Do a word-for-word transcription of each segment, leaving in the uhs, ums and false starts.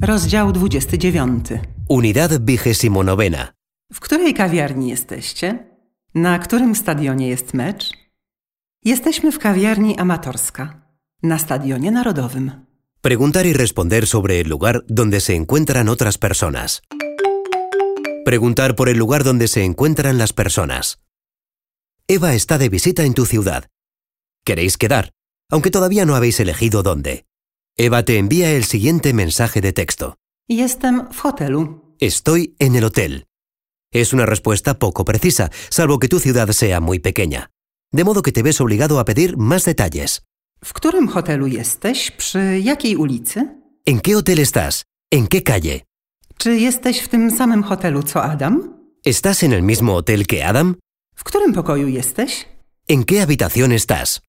Rozdział dwudziesty dziewiąty. Unidad vigésimo novena. W której kawiarni jesteście? Na którym stadionie jest mecz? Jesteśmy w kawiarni Amatorska, na Stadionie Narodowym. Preguntar y responder sobre el lugar donde se encuentran otras personas. Preguntar por el lugar donde se encuentran las personas. Eva está de visita en tu ciudad. ¿Queréis quedar? Aunque todavía no habéis elegido dónde. Eva te envía el siguiente mensaje de texto. Jestem w hotelu. Estoy en el hotel. Es una respuesta poco precisa, salvo que tu ciudad sea muy pequeña. De modo que te ves obligado a pedir más detalles. W którym hotelu jesteś? Przy jakiej ulicy? ¿En qué hotel estás? ¿En qué calle? Czy jesteś w tym samym hotelu co Adam? ¿Estás en el mismo hotel que Adam? W którym pokoju jesteś? ¿En qué habitación estás?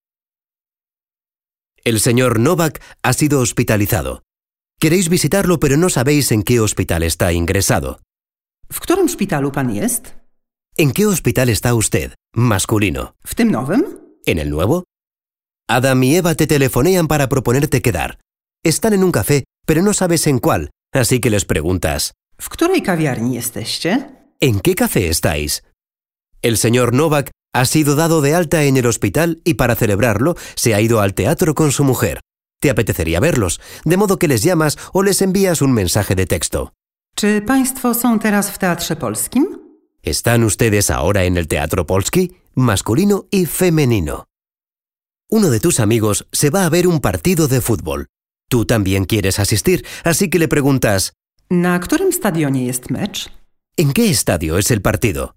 El señor Novak ha sido hospitalizado. Queréis visitarlo, pero no sabéis en qué hospital está ingresado. W którym szpitalu pan jest? ¿En qué hospital está usted? Masculino. W tym nowym? ¿En el nuevo? Adam y Eva te telefonean para proponerte quedar. Están en un café, pero no sabes en cuál, así que les preguntas: W której kawiarni jesteście? ¿en qué café estáis? El señor Novak ha sido dado de alta en el hospital y para celebrarlo se ha ido al teatro con su mujer. Te apetecería verlos, de modo que les llamas o les envías un mensaje de texto. Czy państwo są teraz w Teatrze Polskim? ¿Están ustedes ahora en el Teatro Polski? Masculino y femenino. Uno de tus amigos se va a ver un partido de fútbol. Tú también quieres asistir, así que le preguntas: Na którym stadionie jest mecz? ¿en qué estadio es el partido?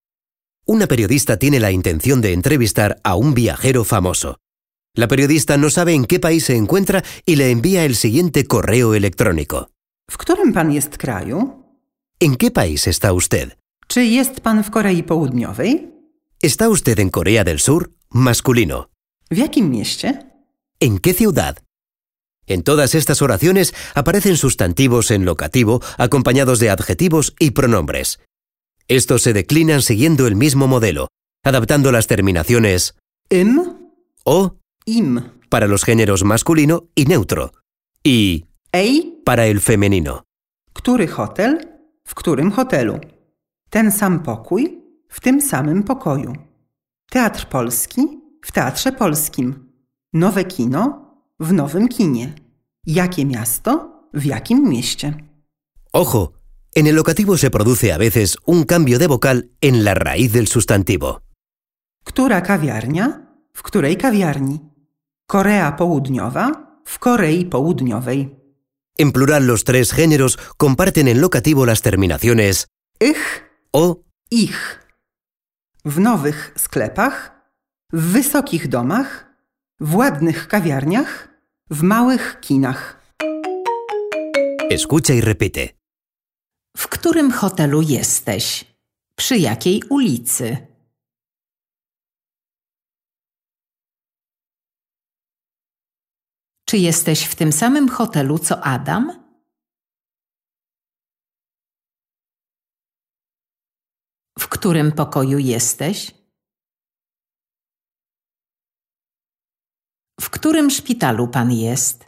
Una periodista tiene la intención de entrevistar a un viajero famoso. La periodista no sabe en qué país se encuentra y le envía el siguiente correo electrónico. W którym pan jest kraju? ¿En qué país está usted? Czy jest pan w Korei Południowej? ¿Está usted en Corea del Sur? Masculino. W jakim mieście? ¿En qué ciudad? En todas estas oraciones aparecen sustantivos en locativo acompañados de adjetivos y pronombres. Estos se declinan siguiendo el mismo modelo, adaptando las terminaciones Im, o im. para los géneros masculino y neutro, y Ej, para el femenino. który hotel? W którym hotelu? Ten sam pokój? W tym samym pokoju. Teatr Polski? W Teatrze Polskim. Nowe kino? W nowym kinie. Jakie miasto? W jakim mieście? Ojo, en el locativo se produce a veces un cambio de vocal en la raíz del sustantivo. Która kawiarnia? W której kawiarni? Korea Południowa? W Korei Południowej. En plural, los tres géneros comparten en locativo las terminaciones Ich, o, ich. W nowych sklepach, w wysokich domach, w ładnych kawiarniach, w małych kinach. escucha y repite. W którym hotelu jesteś? Przy jakiej ulicy? Czy jesteś w tym samym hotelu co Adam? W którym pokoju jesteś? W którym szpitalu pan jest?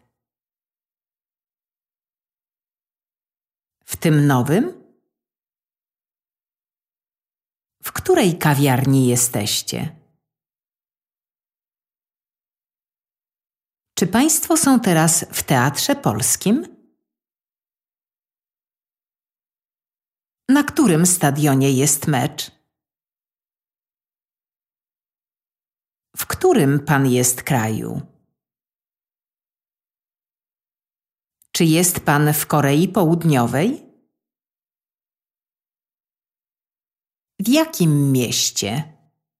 W tym nowym? W której kawiarni jesteście? Czy państwo są teraz w Teatrze Polskim? Na którym stadionie jest mecz? W którym pan jest kraju? Czy jest pan w Korei Południowej? W jakim mieście?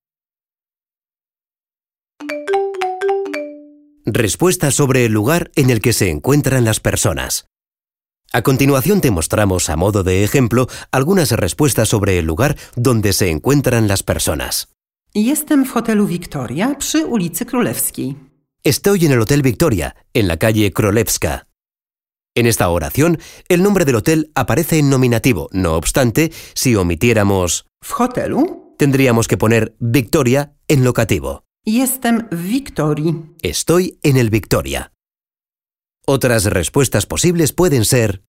Respuesta sobre el lugar en el que se encuentran las personas. A continuación te mostramos a modo de ejemplo algunas respuestas sobre el lugar donde se encuentran las personas. Jestem w hotelu Victoria przy ulicy Królewskiej. Estoy en el Hotel Victoria, en la calle Królewska. En esta oración, el nombre del hotel aparece en nominativo. No obstante, si omitiéramos W hotelu? tendríamos que poner Victoria en locativo. Jestem w Wiktorii. Estoy en el Victoria. Otras respuestas posibles pueden ser: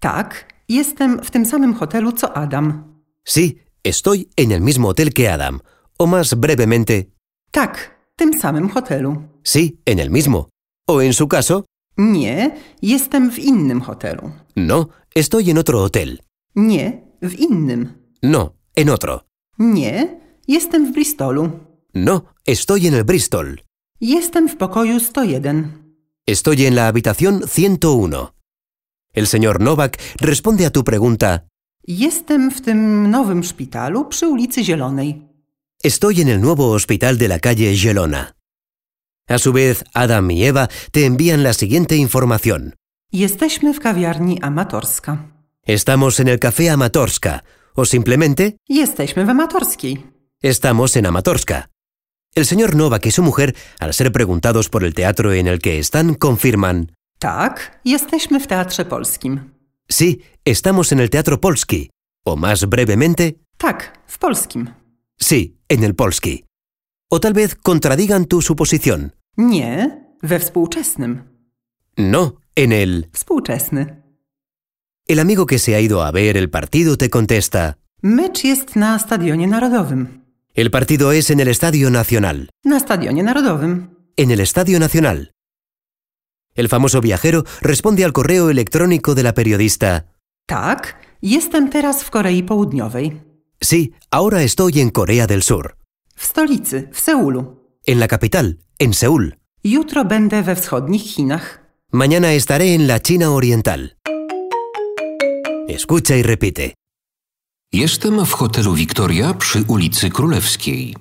Tak, jestem w tym samym hotelu co Adam. Sí, estoy en el mismo hotel que Adam. O más brevemente, Tak, w tym samym hotelu. sí, en el mismo. O en su caso, Nie, jestem w innym hotelu. no, estoy en otro hotel. Nie, w innym. No, en otro. Nie, jestem w Bristolu. No, estoy en el Bristol. Jestem w pokoju sto jeden. Estoy en la habitación ciento uno. El señor Novak responde a tu pregunta. Jestem w tym nowym szpitalu przy ulicy Zielonej. Estoy en el nuevo hospital de la calle Gelona. A su vez, Adam y Eva te envían la siguiente información. Jesteśmy w kawiarni Amatorska. Estamos en el café Amatorska. O simplemente, Jesteśmy w Amatorskiej. estamos en Amatorska. El señor Novak y su mujer, al ser preguntados por el teatro en el que están, confirman. Tak, jesteśmy w Teatrze Polskim. Sí, estamos en el Teatro Polski. O más brevemente, Tak, w Polskim. sí, en el Polski. O tal vez contradigan tu suposición. Nie, we współczesnym. No, en el... Współczesny. El amigo que se ha ido a ver el partido te contesta. Mecz jest na Stadionie Narodowym. El partido es en el Estadio Nacional. Na Stadionie Narodowym. En el Estadio Nacional. El famoso viajero responde al correo electrónico de la periodista. Tak, jestem teraz w Korei Południowej. Sí, ahora estoy en Corea del Sur. W stolicy, w Seulu. En la capital, en Seúl. Jutro będę we wschodnich Chinach. Mañana estaré en la China Oriental. Escucha y repite. Jestem w hotelu Victoria przy ulicy Królewskiej.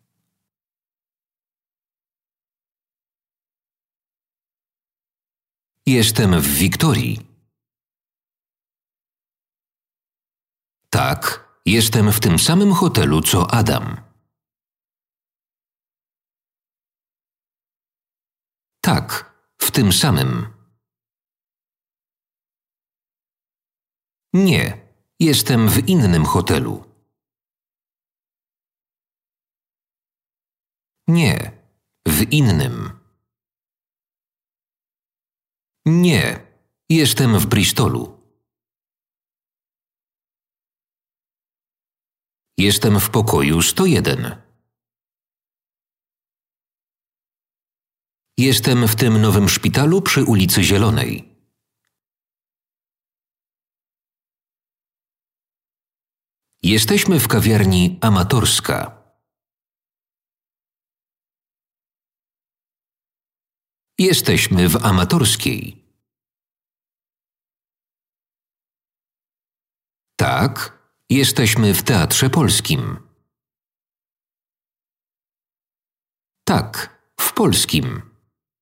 Jestem w Wiktorii. Tak, jestem w tym samym hotelu co Adam. Tak, w tym samym. Nie, jestem w innym hotelu. Nie, w innym. Nie, jestem w Bristolu. Jestem w pokoju sto jeden. Jestem w tym nowym szpitalu przy ulicy Zielonej. Jesteśmy w kawiarni Amatorska. Jesteśmy w Amatorskiej. Tak, jesteśmy w Teatrze Polskim. Tak, w Polskim.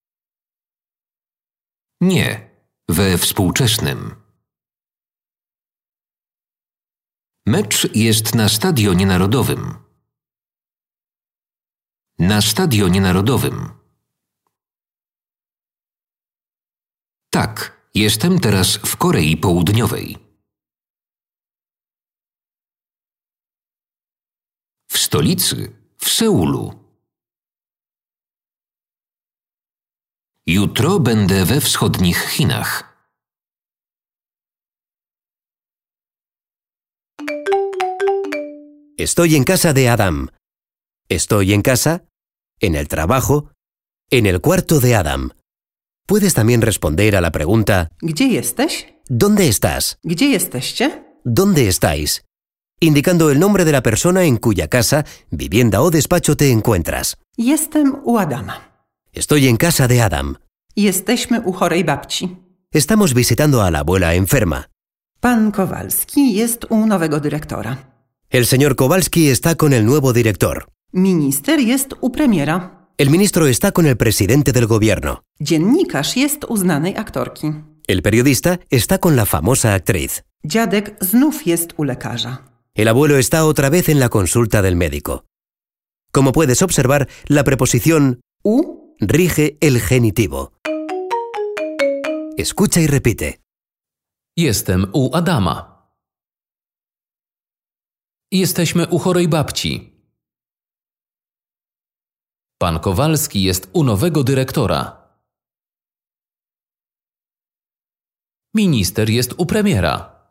Nie, we współczesnym. Mecz jest na Stadionie Narodowym. Na Stadionie Narodowym. Tak, jestem teraz w Korei Południowej. W stolicy, w Seulu. Jutro będę we wschodnich Chinach. Estoy en casa de Adam. Estoy en casa, en el trabajo, en el cuarto de Adam. Puedes también responder a la pregunta Gdzie jesteś? ¿dónde estás? Gdzie jesteście? ¿Dónde estáis? Indicando el nombre de la persona en cuya casa, vivienda o despacho te encuentras. Jestem u Adama. Estoy en casa de Adam. Jesteśmy u chorej babci. Estamos visitando a la abuela enferma. Pan Kowalski jest u nowego dyrektora. El señor Kowalski está con el nuevo director. Minister jest u premiera. El ministro está con el presidente del gobierno. Dziennikarz jest u znanej aktorki. El periodista está con la famosa actriz. Dziadek znów jest u lekarza. El abuelo está otra vez en la consulta del médico. Como puedes observar, la preposición U rige el genitivo. Escucha y repite. Jestem u Adama. Jesteśmy u chorej babci. Pan Kowalski jest u nowego dyrektora. Minister jest u premiera.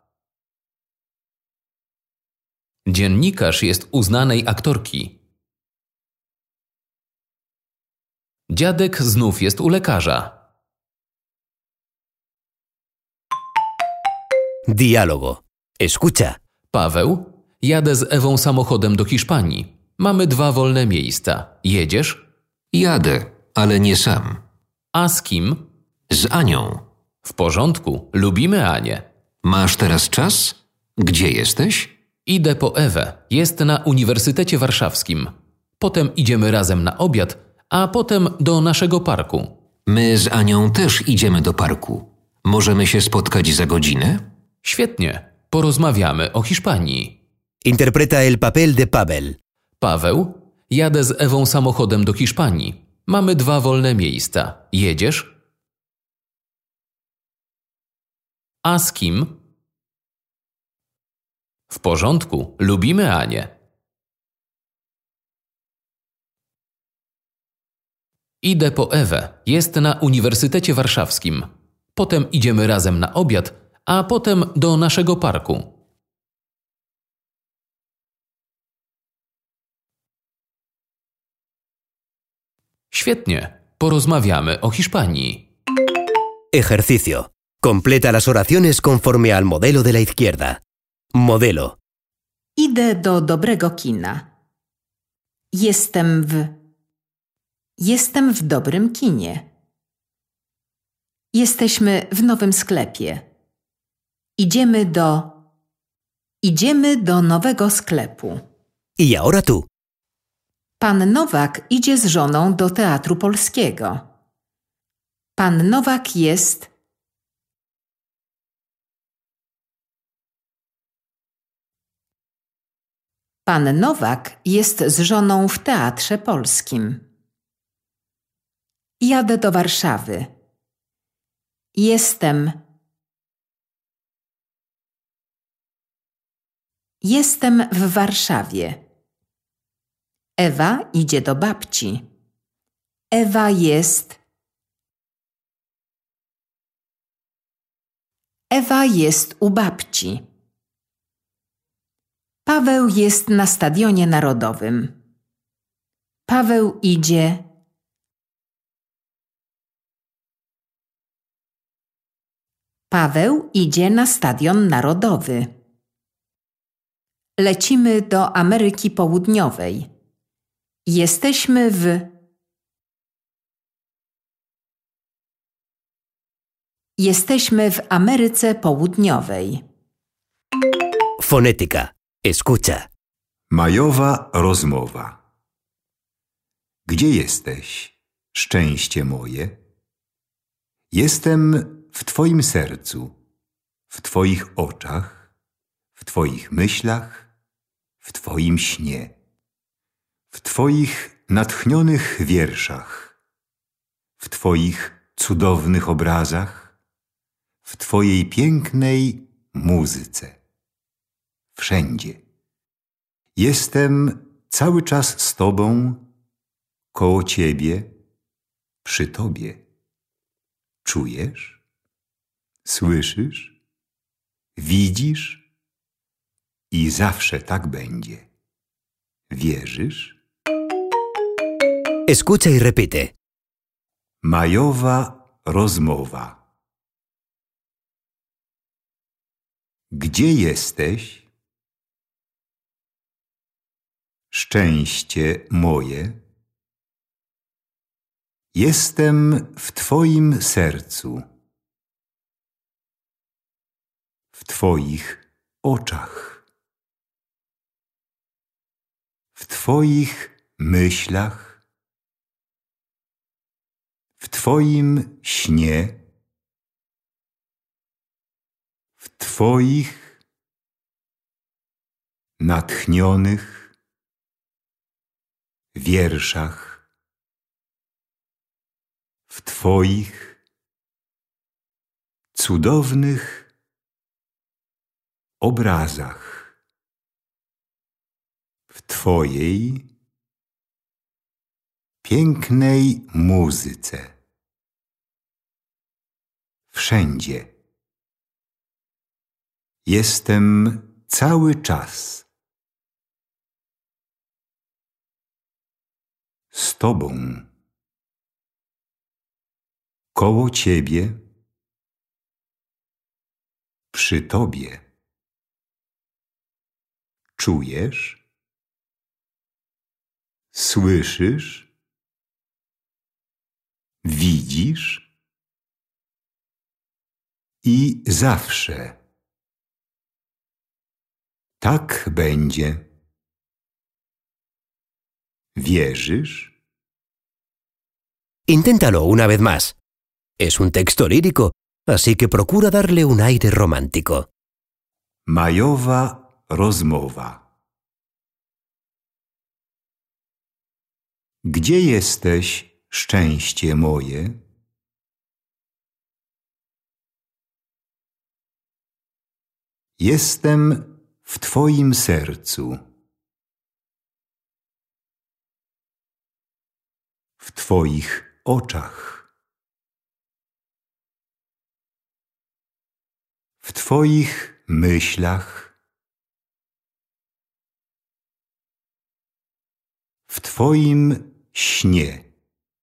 Dziennikarz jest u znanej aktorki. Dziadek znów jest u lekarza. Diálogo. Escucha. Paweł, jadę z Ewą samochodem do Hiszpanii. Mamy dwa wolne miejsca. Jedziesz? Jadę, ale nie sam. A z kim? Z Anią. W porządku, lubimy Anię. Masz teraz czas? Gdzie jesteś? Idę po Ewę, jest na Uniwersytecie Warszawskim. Potem idziemy razem na obiad, a potem do naszego parku. My z Anią też idziemy do parku. Możemy się spotkać za godzinę? Świetnie, porozmawiamy o Hiszpanii. Interpreta el papel de Pavel. Paweł, jadę z Ewą samochodem do Hiszpanii. Mamy dwa wolne miejsca. Jedziesz? A z kim? W porządku, lubimy Anię. Idę po Ewę, jest na Uniwersytecie Warszawskim. Potem idziemy razem na obiad, a potem do naszego parku. Świetnie, porozmawiamy o Hiszpanii. Ejercicio. Completa las oraciones conforme al modelo de la izquierda. Modelo. Idę do dobrego kina. Jestem w... Jestem w dobrym kinie. Jesteśmy w nowym sklepie. Idziemy do... Idziemy do nowego sklepu. Y ahora tú. Pan Nowak idzie z żoną do Teatru Polskiego. Pan Nowak jest... Pan Nowak jest z żoną w Teatrze Polskim. Jadę do Warszawy. Jestem... Jestem w Warszawie. Ewa idzie do babci. Ewa jest... Ewa jest u babci. Paweł jest na Stadionie Narodowym. Paweł idzie... Paweł idzie na Stadion Narodowy. Lecimy do Ameryki Południowej. Jesteśmy w... Jesteśmy w Ameryce Południowej. Fonética. Escucha. Majowa rozmowa. Gdzie jesteś, szczęście moje? Jestem w Twoim sercu, w Twoich oczach, w Twoich myślach, w Twoim śnie, w Twoich natchnionych wierszach, w Twoich cudownych obrazach, w Twojej pięknej muzyce. Wszędzie. Jestem cały czas z Tobą, koło Ciebie, przy Tobie. Czujesz? Słyszysz? Widzisz? I zawsze tak będzie. Wierzysz? Escucha y repite. Majowa rozmowa. Gdzie jesteś? Szczęście moje. Jestem w Twoim sercu, w Twoich oczach, w Twoich myślach, w Twoim śnie, w Twoich natchnionych wierszach, w Twoich cudownych obrazach, w Twojej pięknej muzyce. Wszędzie. Jestem cały czas z Tobą, koło Ciebie, przy Tobie. Czujesz? Słyszysz? Widzisz? I zawsze. Tak będzie. ¿Wierzysz? Inténtalo una vez más. Es un texto lírico, así que procura darle un aire romántico. Majowa rozmowa. Gdzie jesteś, szczęście moje? Jestem w Twoim sercu. W Twoich oczach. W Twoich myślach. W Twoim śnie.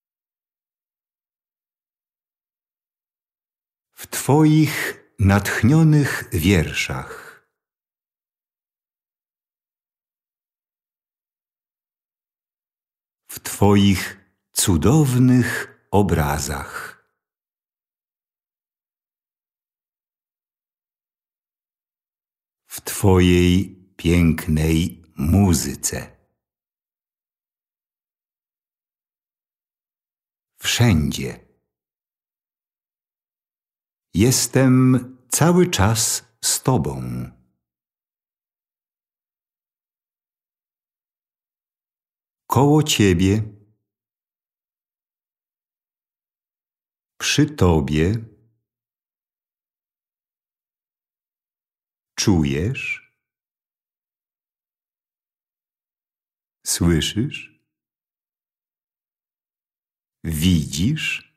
W Twoich natchnionych wierszach. W Twoich cudownych obrazach. W Twojej pięknej muzyce. Wszędzie. Jestem cały czas z Tobą. Koło Ciebie, przy Tobie. Czujesz? Słyszysz? Widzisz?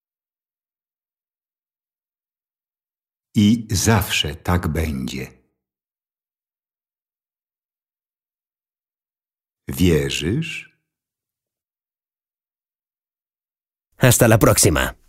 I zawsze tak będzie. ¿Wierzysz? Hasta la próxima.